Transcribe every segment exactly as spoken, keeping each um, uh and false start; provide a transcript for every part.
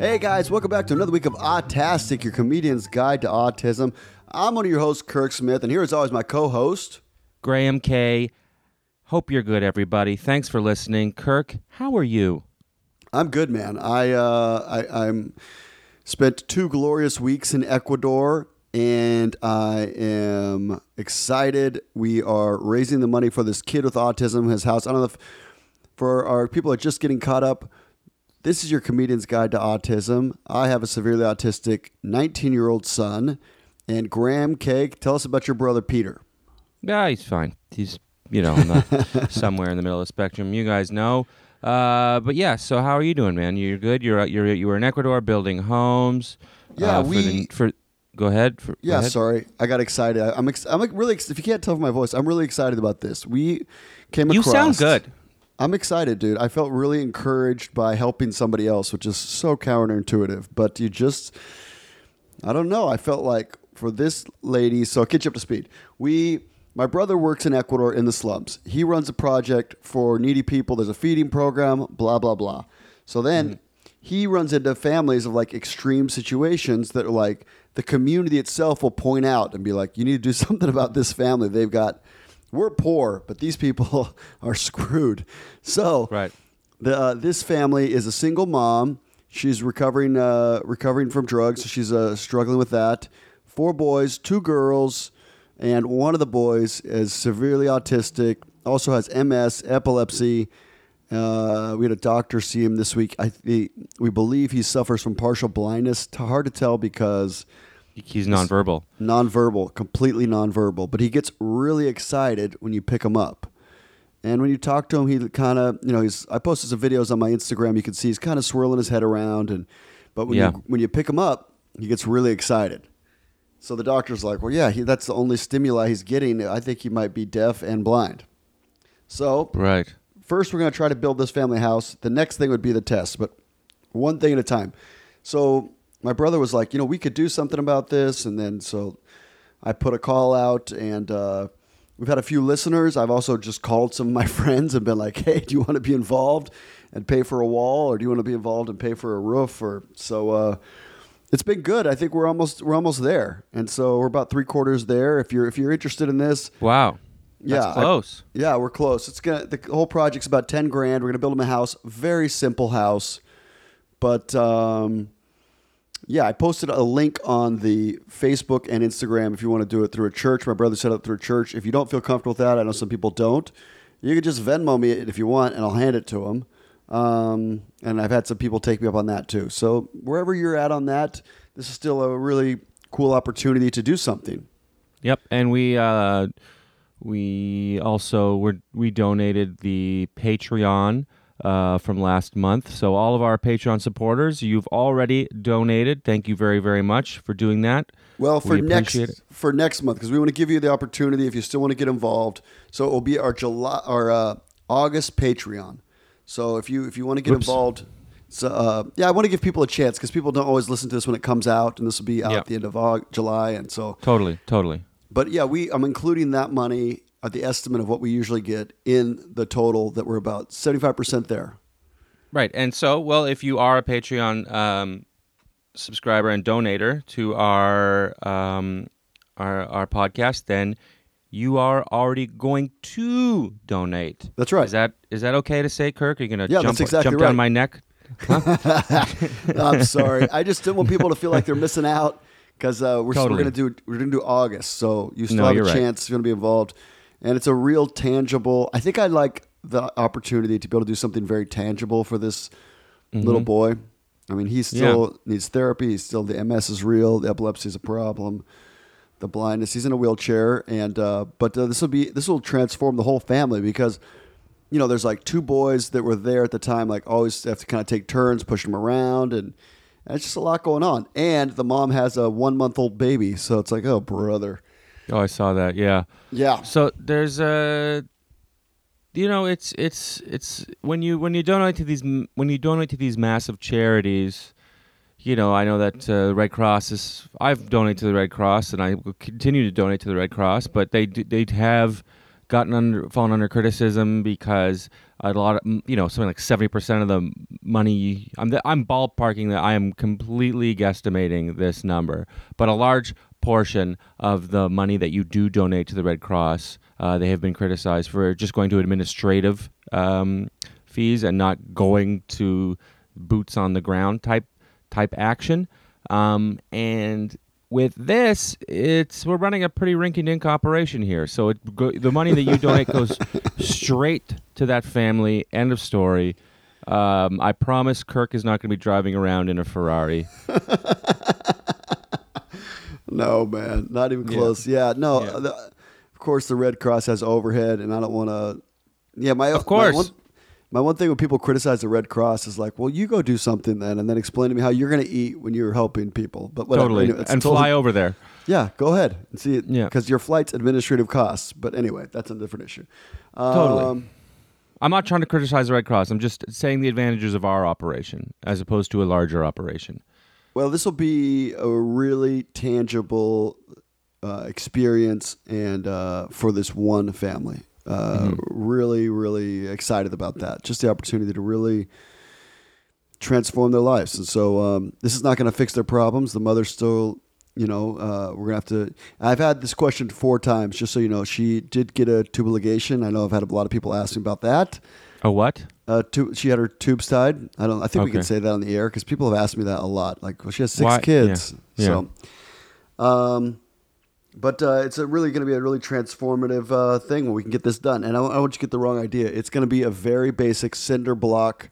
Hey guys, welcome back to another week of Autastic, your comedian's guide to autism. I'm one of your hosts, Kirk Smith, and here is always my co-host, Graham K. Hope you're good, everybody. Thanks for listening. Kirk, how are you? I'm good, man. I uh, I I'm spent two glorious weeks in Ecuador, and I am excited. We are raising the money for this kid with autism, his house. I don't know if for our people that are just getting caught up. This is your comedian's guide to autism. I have a severely autistic nineteen-year-old son. And Graham K., tell us about your brother Peter. Yeah, he's fine. He's, you know, in the, somewhere in the middle of the spectrum. You guys know. Uh, but yeah, so how are you doing, man? You're good? You're you're you were in Ecuador building homes. Yeah, uh, we... For, the, for Go ahead. For, yeah, go ahead. sorry. I got excited. I, I'm, ex- I'm like really, ex- if you can't tell from my voice, I'm really excited about this. We came You across... sound good. I'm excited, dude. I felt really encouraged by helping somebody else, which is so counterintuitive. But you just, I don't know. I felt like for this lady, so I'll get you up to speed. We, my brother works in Ecuador in the slums. He runs a project for needy people. There's a feeding program, blah, blah, blah. So then mm-hmm. he runs into families of like extreme situations that are like the community itself will point out and be like, you need to do something about this family. They've got... We're poor, but these people are screwed. So, right. the, uh, this family is a single mom. She's recovering uh, recovering from drugs, so she's uh, struggling with that. Four boys, two girls, and one of the boys is severely autistic, also has M S, epilepsy. Uh, we had a doctor see him this week. I he, we believe he suffers from partial blindness. It's hard to tell because... He's nonverbal. Nonverbal, completely nonverbal. But he gets really excited when you pick him up. And when you talk to him, he kind of, you know, he's. I posted some videos on my Instagram. You can see he's kind of swirling his head around. And But when, yeah. you, when you pick him up, he gets really excited. So the doctor's like, well, yeah, he, that's the only stimuli he's getting. I think he might be deaf and blind. So right. First, we're going to try to build this family house. The next thing would be the test, but one thing at a time. So... my brother was like, you know, we could do something about this. And then so I put a call out and uh, we've had a few listeners. I've also just called some of my friends and been like, hey, do you want to be involved and pay for a wall? Or do you want to be involved and pay for a roof? Or so uh, it's been good. I think we're almost we're almost there. And so we're about three quarters there. If you're if you're interested in this. Wow. That's yeah, close. I, yeah, we're close. It's gonna the whole project's about ten grand. We're gonna build him a house. Very simple house. But um yeah, I posted a link on the Facebook and Instagram if you want to do it through a church. My brother set up through a church. If you don't feel comfortable with that, I know some people don't. You can just Venmo me it if you want, and I'll hand it to them. Um, and I've had some people take me up on that too. So wherever you're at on that, this is still a really cool opportunity to do something. Yep, and we uh, we also were we donated the Patreon. Uh, from last month. So all of our Patreon supporters, you've already donated. Thank you very, very much for doing that. Well, for we next it. for next month, because we want to give you the opportunity if you still want to get involved. So it will be our July, our uh, August Patreon. So if you if you want to get Oops. involved, so uh, yeah, I want to give people a chance because people don't always listen to this when it comes out, and this will be out yep. at the end of August, July, and so totally, totally. But yeah, we I'm including that money at the estimate of what we usually get in the total that we're about seventy-five percent there. Right. And so, well, if you are a Patreon um, subscriber and donator to our, um, our our podcast, then you are already going to donate. That's right. Is that is that okay to say, Kirk? Are you going to yeah, jump, exactly jump right. down my neck? Huh? I'm sorry. I just didn't want people to feel like they're missing out because uh, we're totally. we're going to do we're going to do August, so you still no, have you're a right. chance. You're going to be involved, and it's a real tangible. I think I like the opportunity to be able to do something very tangible for this mm-hmm. little boy. I mean, he still yeah. needs therapy. He's still the M S is real. The epilepsy is a problem. The blindness. He's in a wheelchair, and uh, but uh, this will be this will transform the whole family because you know there's like two boys that were there at the time. Like always have to kind of take turns pushing them around, and, and it's just a lot going on. And the mom has a one month old baby, so it's like, oh brother. Oh, I saw that. Yeah. Yeah. So there's a. You know, it's it's it's when you when you donate to these when you donate to these massive charities, you know, I know that uh, Red Cross is. I've donated to the Red Cross, and I will continue to donate to the Red Cross. But they they have gotten under fallen under criticism because a lot of you know something like seventy percent of the money. I'm the, I'm ballparking that. I am completely guesstimating this number, but a large portion of the money that you do donate to the Red Cross, uh, they have been criticized for just going to administrative um, fees and not going to boots on the ground type type action. Um, and with this, it's we're running a pretty rinky-dink operation here. So it go, the money that you donate goes straight to that family. End of story. Um, I promise Kirk is not going to be driving around in a Ferrari. No, man, not even close. Yeah, yeah no. Yeah. The, of course, the Red Cross has overhead, and I don't want to. Yeah, my of course. My one, my one thing when people criticize the Red Cross is like, well, you go do something then, and then explain to me how you're going to eat when you're helping people. But whatever, totally, anyway, and totally, fly over there. Yeah, go ahead and see it. Yeah, because your flight's administrative costs. But anyway, that's a different issue. Um, totally. I'm not trying to criticize the Red Cross. I'm just saying the advantages of our operation as opposed to a larger operation. Well, this will be a really tangible uh, experience, and uh, for this one family. Uh, mm-hmm. Really, really excited about that. Just the opportunity to really transform their lives. And so um, this is not going to fix their problems. The mother's still, you know, uh, we're going to have to. I've had this question four times, just so you know. She did get a tube ligation. I know I've had a lot of people asking about that. A what? Uh, tu- she had her tubes tied. I don't. I think okay. we can say that on the air because people have asked me that a lot. Like, well, she has six Why? kids. Yeah. So, um, but uh, it's a really going to be a really transformative uh, thing when we can get this done. And I, I want you to get the wrong idea. It's going to be a very basic cinder block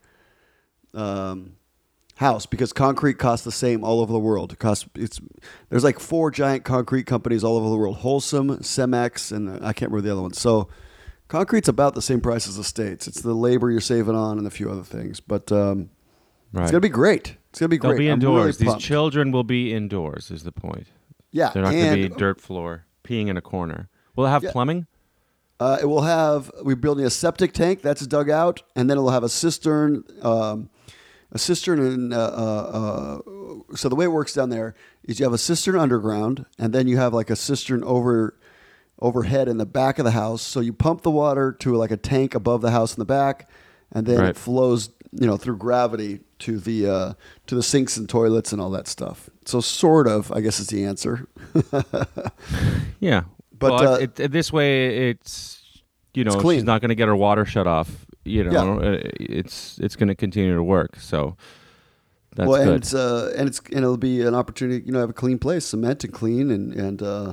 um, house because concrete costs the same all over the world. It costs. It's there's like four giant concrete companies all over the world: Holcim, Cemex, and I can't remember the other one. So. Concrete's about the same price as the States. It's the labor you're saving on and a few other things. But um, right. it's going to be great. It's going to be They'll great. be I'm indoors. really These children will be indoors is the point. Yeah. They're not going to be dirt floor, peeing in a corner. Will it have yeah. plumbing? Uh, it will have, we're building a septic tank. That's dug out. And then it'll have a cistern, um, a cistern. And, uh, uh, uh, so the way it works down there is you have a cistern underground, and then you have like a cistern over overhead in the back of the house. So you pump the water to like a tank above the house in the back, and then right. it flows, you know, through gravity to the uh, to the sinks and toilets and all that stuff. So sort of, I guess, is the answer. yeah, but well, uh, it, it, this way, it's you know, it's clean. She's not going to get her water shut off. You know, yeah. it's it's going to continue to work. So that's well, good. and it's uh, and it's and it'll be an opportunity, you know, have a clean place, cement and clean, and and. Uh,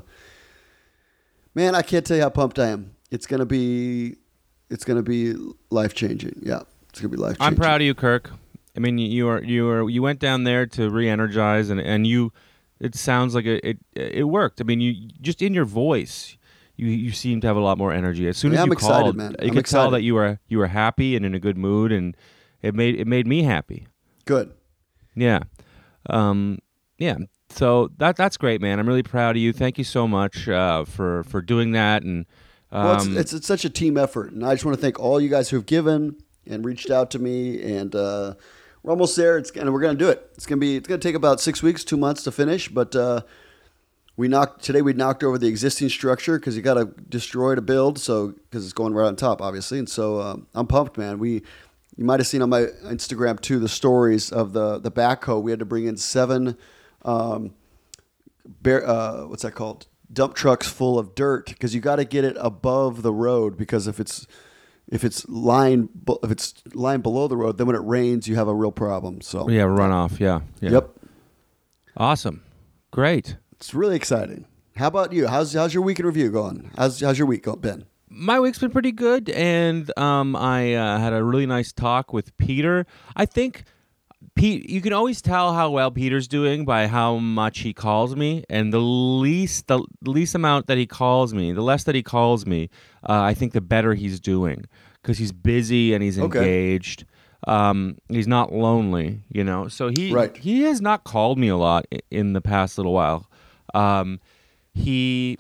Man, I can't tell you how pumped I am. It's gonna be, it's gonna be life changing. Yeah, it's gonna be life changing. I'm proud of you, Kirk. I mean, you are you are you went down there to re-energize, and and you. It sounds like it it, it worked. I mean, you just in your voice, you you seem to have a lot more energy. As soon yeah, as I'm you excited, called, man. you I'm could excited. tell that you were you were happy and in a good mood, and it made it made me happy. Good. Yeah, um, yeah. So that that's great, man. I'm really proud of you. Thank you so much uh, for for doing that. And um, well, it's, it's it's such a team effort, and I just want to thank all you guys who have given and reached out to me. And uh, we're almost there. It's and we're gonna do it. It's gonna be it's gonna take about six weeks, two months to finish. But uh, we knocked today. We knocked over the existing structure because you got to destroy to build. So because it's going right on top, obviously. And so um, I'm pumped, man. We you might have seen on my Instagram too the stories of the the backhoe. We had to bring in seven. Um, bear, uh, what's that called? Dump trucks full of dirt because you got to get it above the road because if it's if it's lying if it's lying below the road, then when it rains, you have a real problem. So yeah, runoff. Yeah, yeah. Yep. Awesome. Great. It's really exciting. How about you? How's how's your week in review going? How's how's your week go- been? My week's been pretty good, and um, I uh, had a really nice talk with Peter. I think. Pete, you can always tell how well Peter's doing by how much he calls me, and the least the least amount that he calls me, the less that he calls me, uh, I think the better he's doing because he's busy and he's okay. engaged. Um, he's not lonely, you know. So he right. he has not called me a lot in the past little while. Um, he.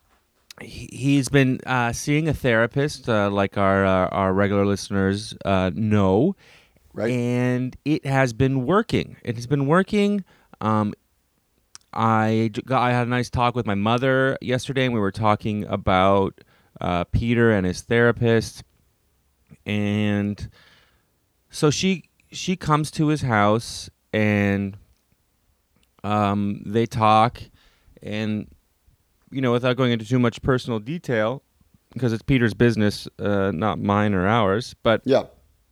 He's been uh, seeing a therapist, uh, like our uh, our regular listeners uh, know. Right. And it has been working. It has been working. Um, I, got, I had a nice talk with my mother yesterday, and we were talking about uh, Peter and his therapist, and so she she comes to his house and um, they talk, and you know, without going into too much personal detail, because it's Peter's business, uh, not mine or ours, but Yeah.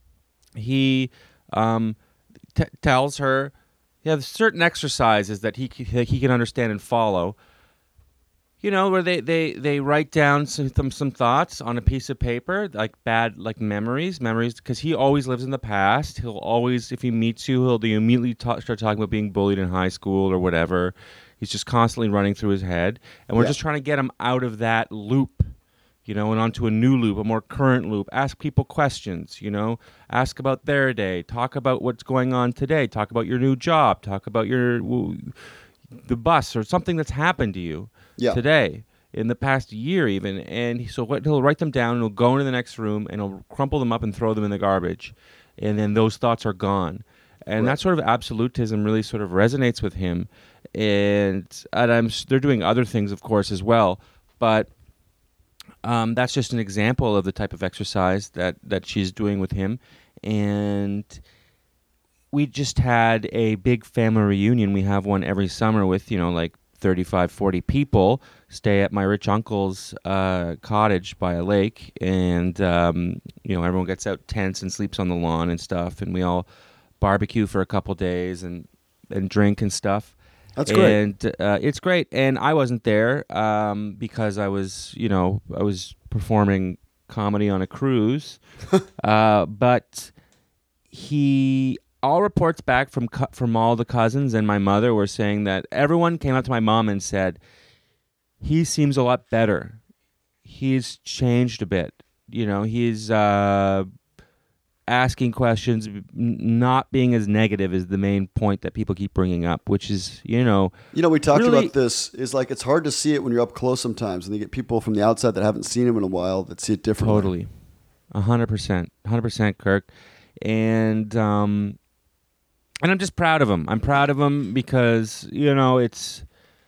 he um, t- tells her, yeah, there's certain exercises that he c- that he can understand and follow. You know, where they, they, they write down some, some some thoughts on a piece of paper, like bad, like memories, memories, because he always lives in the past. He'll always, if he meets you, he'll be immediately ta- start talking about being bullied in high school or whatever. He's just constantly running through his head, and we're Yeah. just trying to get him out of that loop, you know, and onto a new loop, a more current loop. Ask people questions, you know, ask about their day, talk about what's going on today, talk about your new job, talk about your the bus or something that's happened to you Yeah. today in the past year even. And he, so what, he'll write them down and he'll go into the next room and he'll crumple them up and throw them in the garbage, and then those thoughts are gone. And Right. that sort of absolutism really sort of resonates with him. And, and I'm s- they're doing other things, of course, as well, but um, that's just an example of the type of exercise that that she's doing with him. And we just had a big family reunion. We have one every summer with, you know, like thirty-five, forty people stay at my rich uncle's uh, cottage by a lake. And, um, you know, everyone gets out tents and sleeps on the lawn and stuff. And we all barbecue for a couple days and, and drink and stuff. That's great. And uh, it's great. And I wasn't there um, because I was, you know, I was performing comedy on a cruise. uh, but he, all reports back from co- from all the cousins and my mother were saying that everyone came up to my mom and said, he seems a lot better. He's changed a bit. You know, he's uh, asking questions, n- not being as negative is the main point that people keep bringing up, which is, you know, You know, we talked really- about this. Is like it's hard to see it when you're up close sometimes, and you get people from the outside that haven't seen him in a while that see it differently. Totally. A hundred percent. A hundred percent, Kirk. And um and I'm just proud of him. I'm proud of him because, you know, it's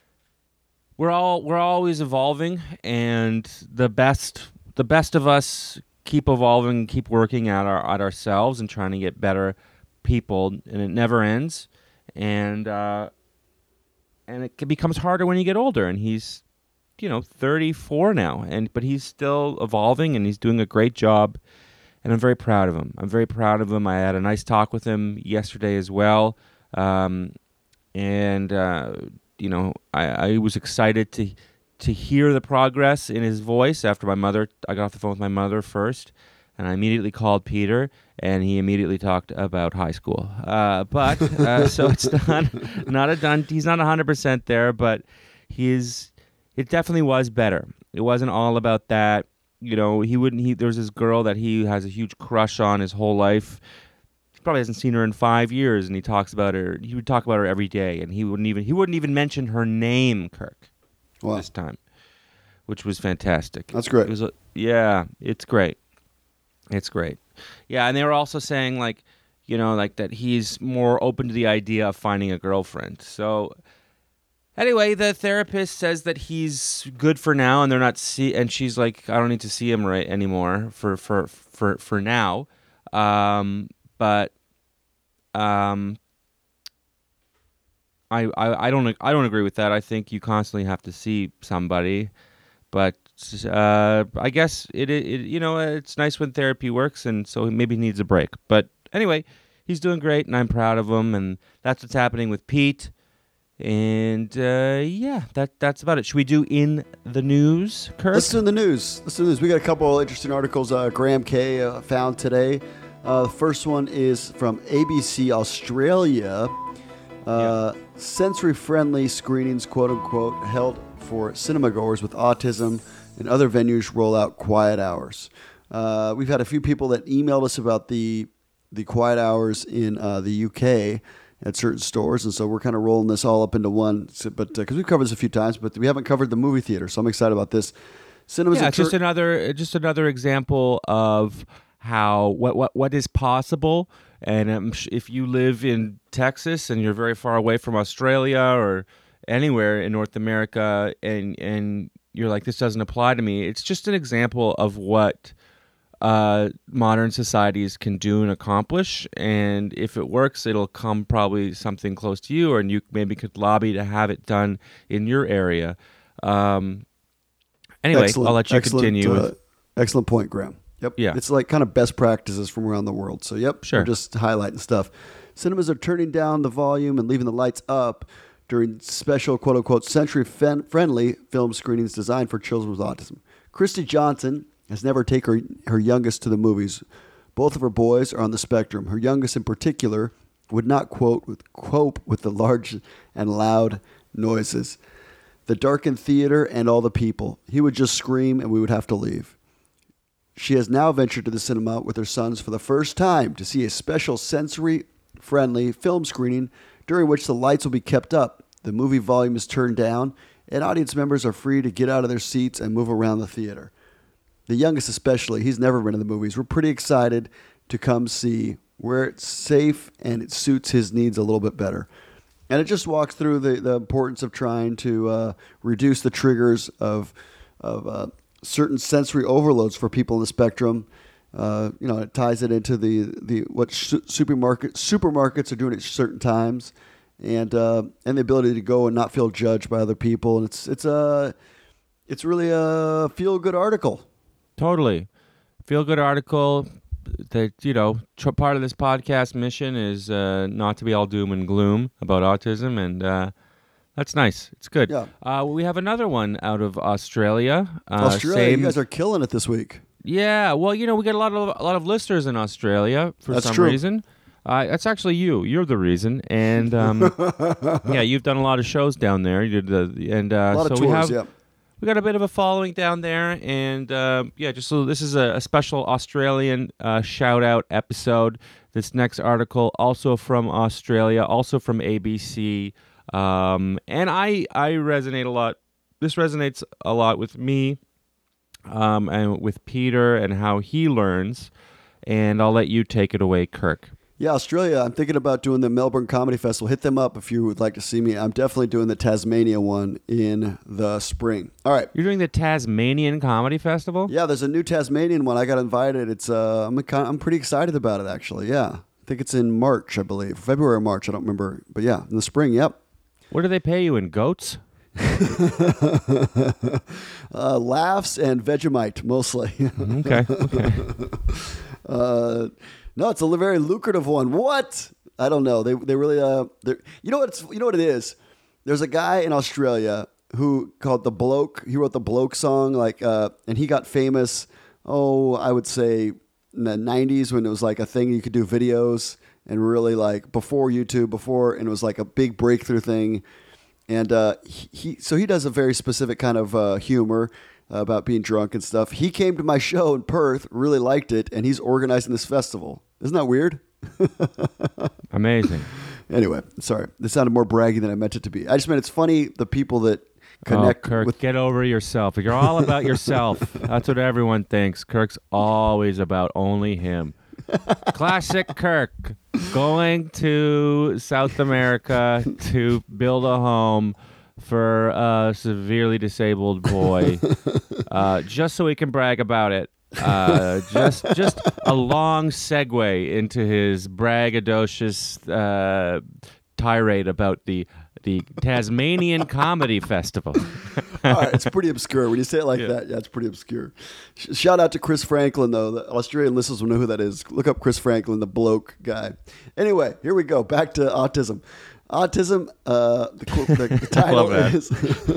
we're all we're always evolving, and the best the best of us keep evolving, keep working at our at ourselves and trying to get better people, and it never ends. And uh and it becomes harder when you get older, and he's, you know, thirty-four now, and but he's still evolving and he's doing a great job, and I'm very proud of him. I'm very proud of him. I had a nice talk with him yesterday as well, um, and uh, you know, I, I was excited to to hear the progress in his voice after my mother. I got off the phone with my mother first, and I immediately called Peter, and he immediately talked about high school. Uh, but uh, so it's not not a done. He's not one hundred percent there, but he's. It definitely was better. It wasn't all about that. You know, he wouldn't. He there's this girl that he has a huge crush on his whole life. He probably hasn't seen her in five years, and he talks about her. He would talk about her every day, and he wouldn't even he wouldn't even mention her name, Kirk, Wow. this time, which was fantastic. That's great. It was, a- yeah, it's great. It's great. Yeah, and they were also saying like, you know, like that he's more open to the idea of finding a girlfriend. So. Anyway, the therapist says that he's good for now, and they're not see. And she's like, "I don't need to see him right anymore for for for for now." Um, but um, I, I I don't I don't agree with that. I think you constantly have to see somebody. But uh, I guess it, it it you know it's nice when therapy works, and so maybe he needs a break. But anyway, he's doing great, and I'm proud of him. And that's what's happening with Pete. And uh, yeah, that that's about it. Should we do in the news, Kirk? Let's do the news. Let's do the news. We got a couple of interesting articles uh, Graham Kay uh, found today. Uh, the first one is from A B C Australia. Uh, Yeah. Sensory-friendly screenings, quote unquote, held for cinema goers with autism and other venues roll out quiet hours. Uh, we've had a few people that emailed us about the the quiet hours in uh, the U K at certain stores, and so we're kind of rolling this all up into one. So, but because uh, we've covered this a few times, but we haven't covered the movie theater, so I'm excited about this. Cinemas Yeah, are it's just tur- another just another example of how what what what is possible. And um, sh- if you live in Texas and you're very far away from Australia or anywhere in North America, and and you're like, this doesn't apply to me. It's just an example of what uh, modern societies can do and accomplish. And if it works, it'll come probably something close to you, or you maybe could lobby to have it done in your area. Um, anyway, Excellent. I'll let you excellent, continue. Uh, with, excellent point, Graham. Yep. Yeah. It's like kind of best practices from around the world. So, yep. Sure. We're just highlighting stuff. Cinemas are turning down the volume and leaving the lights up during special, quote-unquote, sensory-friendly film screenings designed for children with autism. Christy Johnson has never taken her, her youngest to the movies. Both of her boys are on the spectrum. Her youngest in particular would not quote with, cope with the large and loud noises, the darkened theater, and all the people. He would just scream and we would have to leave. She has now ventured to the cinema with her sons for the first time to see a special sensory-friendly film screening during which the lights will be kept up, the movie volume is turned down, and audience members are free to get out of their seats and move around the theater. The youngest especially, he's never been to the movies. We're pretty excited to come see where it's safe and it suits his needs a little bit better. And it just walks through the, the importance of trying to uh, reduce the triggers of, of uh, certain sensory overloads for people in the spectrum. Uh, you know, it ties it into the, the what su- supermarket supermarkets are doing at certain times, and uh, and the ability to go and not feel judged by other people. And it's it's a it's really a feel good article. Totally, feel good article. That you know, tr- part of this podcast mission is uh, not to be all doom and gloom about autism, and uh, that's nice. It's good. Yeah. Uh, we have another one out of Australia. Uh, Australia, same, you guys are killing it this week. Yeah, well, you know, we get a lot of a lot of listeners in Australia for That's some true. reason. Uh, that's actually you. You're the reason, and um, yeah, you've done a lot of shows down there. You did the and uh, A lot so of we tours, have yeah. we got a bit of a following down there, and uh, yeah, just so this is a, a special Australian uh, shout out episode. This next article also from Australia, also from A B C, um, and I I resonate a lot. This resonates a lot with me. Um, and with Peter and how he learns, and I'll let you take it away, Kirk. Yeah, Australia, I'm thinking about doing the Melbourne Comedy Festival. Hit them up if you would like to see me. I'm definitely doing the Tasmania one in the spring. All right. You're doing the Tasmanian Comedy Festival? Yeah, there's a new Tasmanian one. I got invited. It's uh, I'm kind I'm pretty excited about it, actually. Yeah. I think it's in March, I believe. February or March, I don't remember. But yeah, in the spring, yep. What do they pay you in goats? uh, laughs and Vegemite, mostly. Okay, okay. uh, no, it's a li- very lucrative one. What? I don't know. They they really uh, you know what it's, you know what it is. There's a guy in Australia who called the Bloke. He wrote the Bloke song, like, uh, and he got famous. Oh, I would say in the nineties when it was like a thing you could do videos and really like before YouTube, before, and it was like a big breakthrough thing. And uh, he, he, so he does a very specific kind of uh, humor uh, about being drunk and stuff. He came to my show in Perth, really liked it, and he's organizing this festival. Isn't that weird? Amazing. Anyway, sorry. This sounded more braggy than I meant it to be. I just meant it's funny the people that connect oh, Kirk, with... get over yourself. You're all about yourself. That's what everyone thinks. Kirk's always about only him. Classic Kirk. Going to South America to build a home for a severely disabled boy, uh, just so he can brag about it. Uh, just, just a long segue into his braggadocious uh, tirade about the the Tasmanian Comedy Festival. All right, it's pretty obscure. When you say it like Yeah. that, yeah, it's pretty obscure. Sh- shout out to Chris Franklin, though. The Australian listeners will know who that is. Look up Chris Franklin, the bloke guy. Anyway, here we go. Back to autism. Autism, uh, the, the, the title is...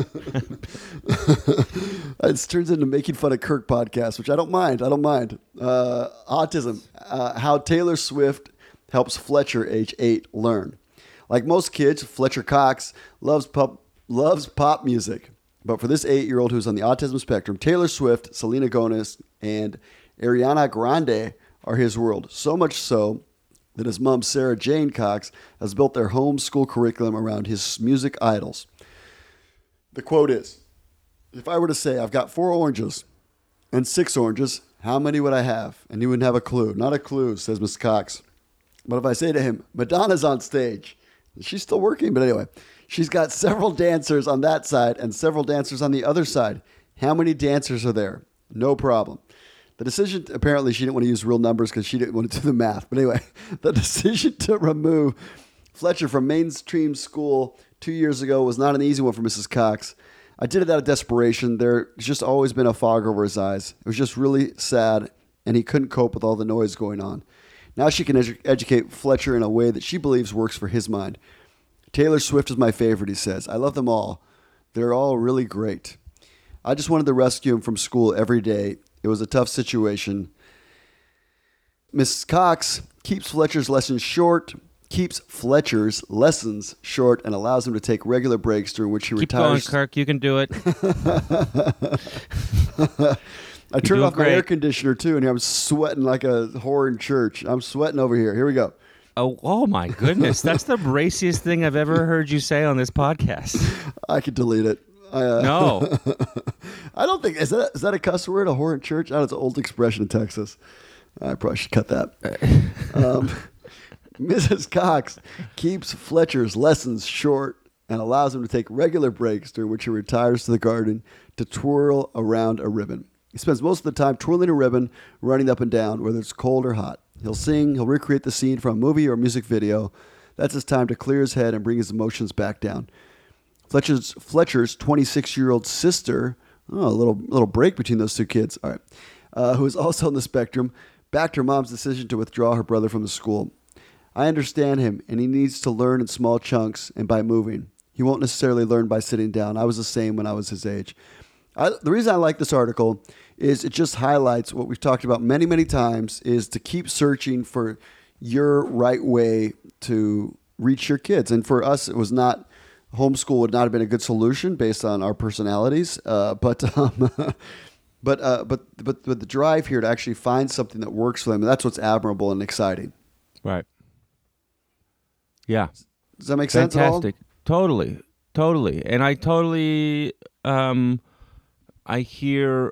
It turns into Making Fun of Kirk podcast, which I don't mind. I don't mind. Uh, autism, uh, how Taylor Swift helps Fletcher, age eight, learn. Like most kids, Fletcher Cox loves pop, loves pop music. But for this eight-year-old who's on the autism spectrum, Taylor Swift, Selena Gomez, and Ariana Grande are his world. So much so that his mom, Sarah Jane Cox, has built their homeschool curriculum around his music idols. The quote is, if I were to say I've got four oranges and six oranges, how many would I have? And he wouldn't have a clue. Not a clue, says Miss Cox. But if I say to him, Madonna's on stage, she's still working, but anyway, she's got several dancers on that side and several dancers on the other side. How many dancers are there? No problem. The decision, apparently she didn't want to use real numbers because she didn't want to do the math. But anyway, the decision to remove Fletcher from mainstream school two years ago was not an easy one for Missus Cox. I did it out of desperation. There's just always been a fog over his eyes. It was just really sad, and he couldn't cope with all the noise going on. Now she can edu- educate Fletcher in a way that she believes works for his mind. Taylor Swift is my favorite, he says. I love them all. They're all really great. I just wanted to rescue him from school every day. It was a tough situation. Missus Cox keeps Fletcher's lessons short, keeps Fletcher's lessons short, and allows him to take regular breaks during which he Keep retires. going, Kirk. You can do it. I turned off my great. air conditioner too, and I'm sweating like a whore in church. I'm sweating over here. Here we go. Oh, oh my goodness. That's the raciest thing I've ever heard you say on this podcast. I could delete it. I, uh, No. I don't think is that is that a cuss word? A whore in church? Oh, it's an old expression in Texas. I probably should cut that. Um, Missus Cox keeps Fletcher's lessons short and allows him to take regular breaks during which he retires to the garden to twirl around a ribbon. He spends most of the time twirling a ribbon, running up and down, whether it's cold or hot. He'll sing, he'll recreate the scene from a movie or music video. That's his time to clear his head and bring his emotions back down. Fletcher's Fletcher's twenty-six-year-old sister, oh, a little little break between those two kids, all right, uh, who is also on the spectrum, backed her mom's decision to withdraw her brother from the school. I understand him, and he needs to learn in small chunks and by moving. He won't necessarily learn by sitting down. I was the same when I was his age. I, the reason I like this article is it just highlights what we've talked about many, many times, is to keep searching for your right way to reach your kids. And for us, it was not, homeschool would not have been a good solution based on our personalities. Uh, but, um, but, uh, but, but, but the drive here to actually find something that works for them, that's what's admirable and exciting. Right. Yeah. Does that make sense at all? Fantastic. Totally. Totally. And I totally, um, I hear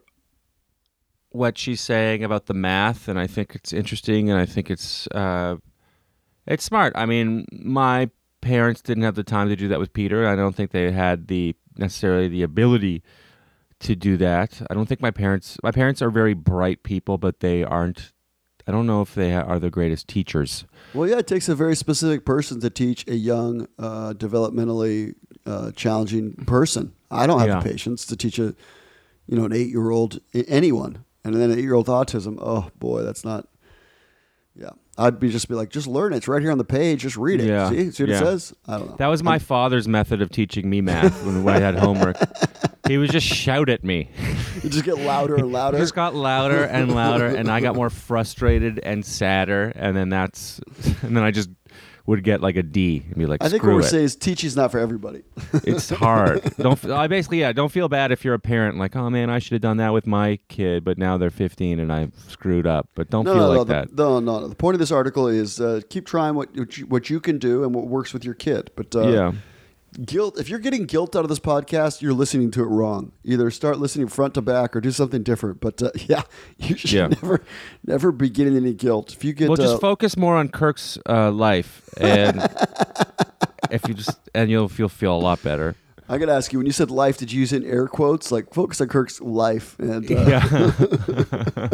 what she's saying about the math, and I think it's interesting, and I think it's, uh, it's smart. I mean, my parents didn't have the time to do that with Peter. I don't think they had the necessarily the ability to do that. I don't think my parents, my parents are very bright people, but they aren't, I don't know if they are the greatest teachers. Well, yeah, it takes a very specific person to teach a young, uh, developmentally uh, challenging person. I don't have Yeah. the patience to teach a, you know, an eight-year-old, anyone, and then an eight-year-old autism. Oh boy, that's not. Yeah, I'd be just be like, just learn it. It's right here on the page. Just read it. Yeah. See, see what Yeah. it says. I don't know. That was my I'm- father's method of teaching me math when, when I had homework. He would just shout at me. You just get louder and louder. It just got louder and louder, and I got more frustrated and sadder, and then that's, and then I just would get like a D and be like, I think screw what we're it. saying is teaching's not for everybody. It's hard. Don't f- I basically yeah. Don't feel bad if you're a parent. Like, oh man, I should have done that with my kid, but now they're fifteen and I screwed up. But don't No, feel no, like no, that. The, no, no, no. The point of this article is uh, keep trying what what you, what you can do and what works with your kid. But uh, yeah. guilt. If you're getting guilt out of this podcast, you're listening to it wrong. Either start listening front to back or do something different. But uh, yeah, you should Yeah. never never be getting any guilt. If you get Well, just uh, focus more on Kirk's uh, life, and if you just and you'll feel feel a lot better. I got to ask you, when you said life, did you use it in air quotes? Like focus on Kirk's life. And uh, Yeah.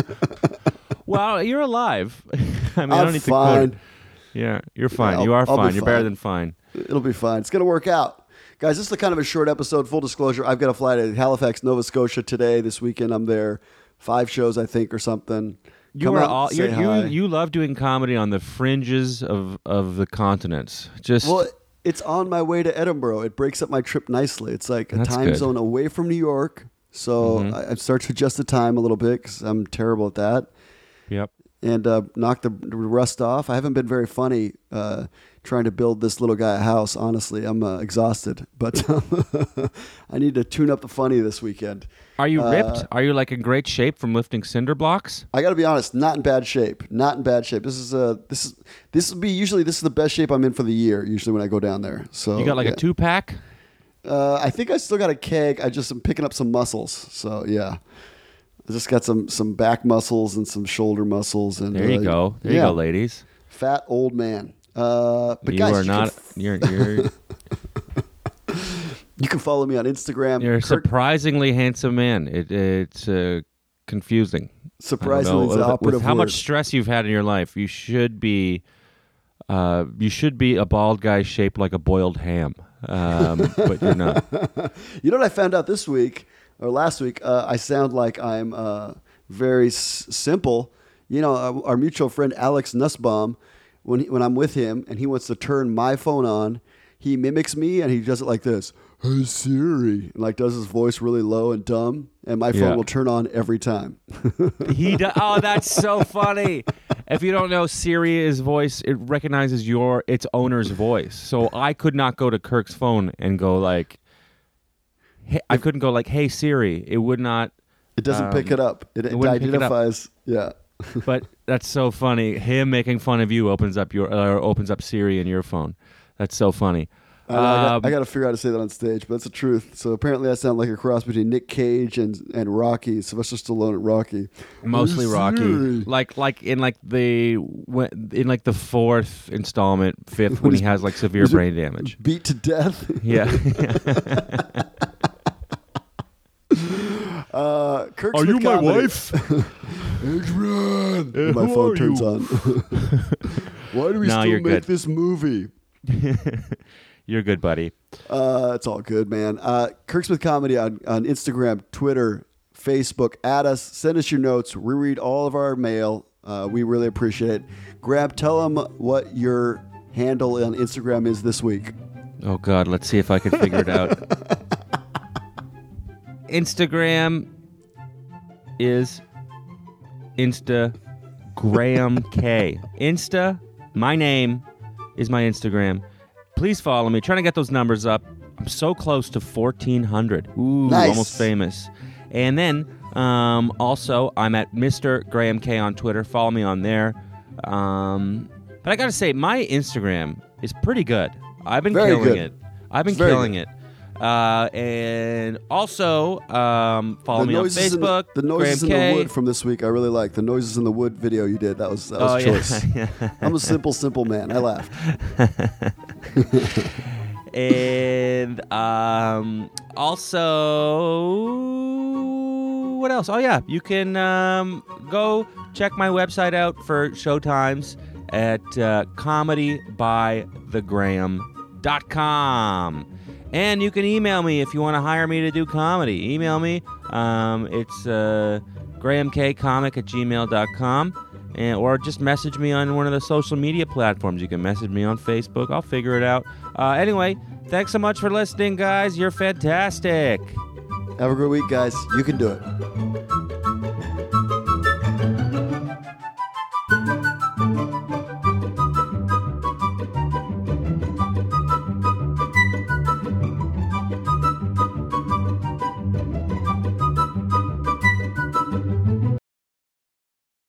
Well, you're alive. I mean, I I'm don't need fine. to quote. Yeah, you're fine. Yeah, you are I'll- I'll be fine. You're better fine. than fine. It'll be fine. It's going to work out. Guys, this is the kind of a short episode. Full disclosure, I've got to fly to Halifax, Nova Scotia today. This weekend, I'm there. Five shows, I think, or something. You Come are out, all say you're, hi. you. You love doing comedy on the fringes of of the continents. Just Well, it's on my way to Edinburgh. It breaks up my trip nicely. It's like a That's time good. zone away from New York. So Mhm. I, I start to adjust the time a little bit because I'm terrible at that. yep. And uh, knock the rust off. I haven't been very funny uh, trying to build this little guy a house, honestly. I'm uh, exhausted. But I need to tune up the funny this weekend. Are you Uh, ripped? Are you like in great shape from lifting cinder blocks? I got to be honest, not in bad shape. Not in bad shape. This is uh, this is this would be usually this is the best shape I'm in for the year. Usually when I go down there. So You got like yeah. a two pack. Uh, I think I still got a keg. I just am picking up some muscles. So yeah, I just got some some back muscles and some shoulder muscles. And There you uh, go. There yeah, you go, ladies. fat old man. Uh, but you guys, are you not. Can, You're. you're You can follow me on Instagram. You're a Kirk, surprisingly handsome man. It, it's uh, confusing. surprisingly, it's the with, operative with how word. much stress you've had in your life, you should be, uh, you should be a bald guy shaped like a boiled ham. Um, but you're not. You know what I found out this week or last week? Uh, I sound like I'm uh, very s- simple. You know, our, our mutual friend Alex Nussbaum, when he, when I'm with him and he wants to turn my phone on, he mimics me and he does it like this. Hey Siri, and like does his voice really low and dumb, and my phone Yeah. will turn on every time. He do- oh, that's so funny. If you don't know, Siri's voice, it recognizes your its owner's voice. So I could not go to Kirk's phone and go like, hey, I couldn't go like, "Hey Siri." It would not. It doesn't Um, pick it up. It, it, it wouldn't pick it up. identifies. Yeah. But that's so funny. Him making fun of you opens up your uh, opens up Siri in your phone. That's so funny. I, know, I, got, Um, I got to figure out how to say that on stage, but it's the truth. So apparently, I sound like a cross between Nick Cage and and Rocky. Sylvester Stallone and Rocky. Mostly Hey, Rocky, Siri. like like in like the when- in like the fourth installment, fifth when he has like severe was it- brain damage. Beat to death. Yeah. Uh, Kirk Are Smith you my Comedy. wife? Adrian. Uh, my who phone are turns you? on. Why do we No, still you're make good. this movie? You're good, buddy. Uh, it's all good, man. Uh, Kirk Smith Comedy on, on Instagram, Twitter, Facebook. Add us. Send us your notes. We read all of our mail. Uh, we really appreciate it. Grab, tell them what your handle on Instagram is this week. Oh God, let's see if I can figure it out. Instagram is Insta Graham K. Insta, my name is my Instagram. Please follow me. Trying to get those numbers up. I'm so close to fourteen hundred. Ooh, Nice. almost famous. And then um, also, I'm at Mister Graham K on Twitter. Follow me on there. Um, but I got to say, my Instagram is pretty good. I've been Very killing good. it. I've been It's very killing it. Uh, and also, um, follow me on noises in Facebook. the, the noises Graham in K. the wood from this week, I really like. The noises in the wood video you did. That was that was Oh, a yeah, choice. yeah. I'm a simple, simple man. I laughed. And um, also, what else? Oh, yeah. You can um, go check my website out for showtimes at uh, comedy by the graham dot com. And you can email me if you want to hire me to do comedy. Email me. Um, it's uh, grahamkcomic at gmail dot com. And, or just message me on one of the social media platforms. You can message me on Facebook. I'll figure it out. Uh, anyway, thanks so much for listening, guys. You're fantastic. Have a great week, guys. You can do it.